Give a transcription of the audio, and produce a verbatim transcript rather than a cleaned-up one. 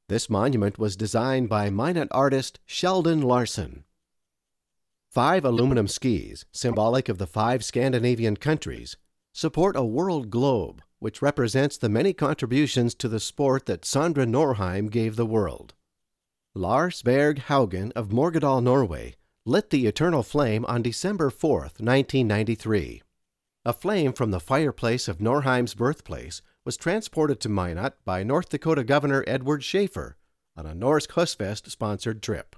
This monument was designed by Minot artist Sheldon Larson. Five aluminum skis, symbolic of the five Scandinavian countries, support a world globe, which represents the many contributions to the sport that Sondre Norheim gave the world. Lars Berg Haugen of Morgedal, Norway, lit the eternal flame on December fourth, nineteen ninety-three. A flame from the fireplace of Norheim's birthplace was transported to Minot by North Dakota Governor Edward Schaefer on a Norsk Husfest-sponsored trip.